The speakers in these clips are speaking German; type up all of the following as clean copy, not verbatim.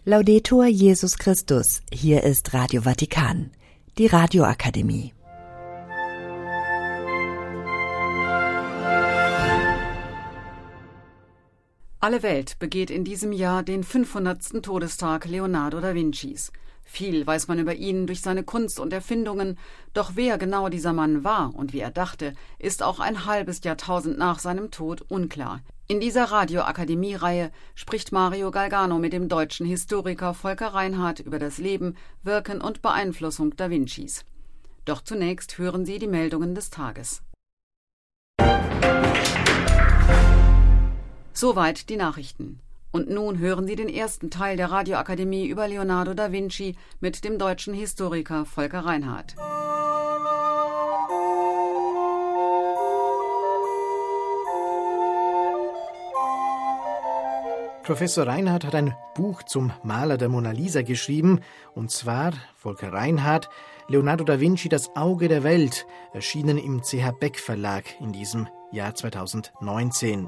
Laudetur Jesus Christus, hier ist Radio Vatikan, die Radioakademie. Alle Welt begeht in diesem Jahr den 500. Todestag Leonardo da Vincis. Viel weiß man über ihn durch seine Kunst und Erfindungen, doch wer genau dieser Mann war und wie er dachte, ist auch ein halbes Jahrtausend nach seinem Tod unklar. In dieser Radioakademie-Reihe spricht Mario Galgano mit dem deutschen Historiker Volker Reinhardt über das Leben, Wirken und Beeinflussung da Vincis. Doch zunächst hören Sie die Meldungen des Tages. Soweit die Nachrichten. Und nun hören Sie den ersten Teil der Radioakademie über Leonardo da Vinci mit dem deutschen Historiker Volker Reinhardt. Professor Reinhardt hat ein Buch zum Maler der Mona Lisa geschrieben, und zwar, Volker Reinhardt, Leonardo da Vinci, das Auge der Welt, erschienen im CH Beck Verlag in diesem Jahr 2019.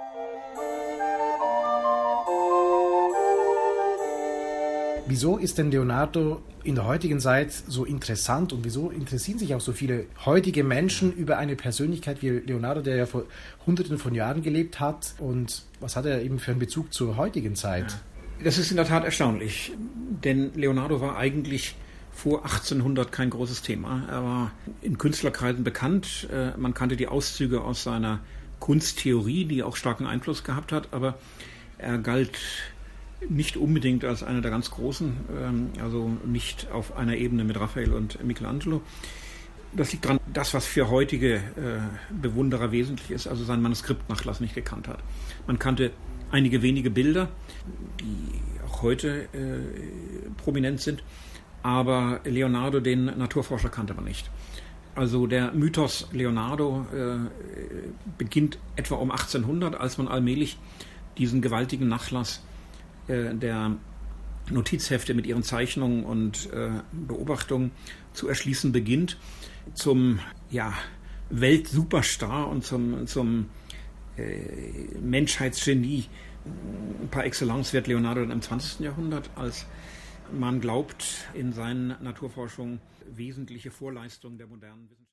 Wieso ist denn Leonardo in der heutigen Zeit so interessant und wieso interessieren sich auch so viele heutige Menschen über eine Persönlichkeit wie Leonardo, der ja vor Hunderten von Jahren gelebt hat, und was hat er eben für einen Bezug zur heutigen Zeit? Das ist in der Tat erstaunlich, denn Leonardo war eigentlich vor 1800 kein großes Thema. Er war in Künstlerkreisen bekannt, man kannte die Auszüge aus seiner Kunsttheorie, die auch starken Einfluss gehabt hat, aber er galt nicht unbedingt als einer der ganz Großen, also nicht auf einer Ebene mit Raphael und Michelangelo. Das liegt daran, das, was für heutige Bewunderer wesentlich ist, also sein Manuskriptnachlass nicht gekannt hat. Man kannte einige wenige Bilder, die auch heute prominent sind, aber Leonardo, den Naturforscher, kannte man nicht. Also der Mythos Leonardo beginnt etwa um 1800, als man allmählich diesen gewaltigen Nachlass der Notizhefte mit ihren Zeichnungen und Beobachtungen zu erschließen beginnt. Zum Weltsuperstar und zum Menschheitsgenie par excellence wird Leonardo dann im 20. Jahrhundert, als man glaubt, in seinen Naturforschungen wesentliche Vorleistungen der modernen Wissenschaft.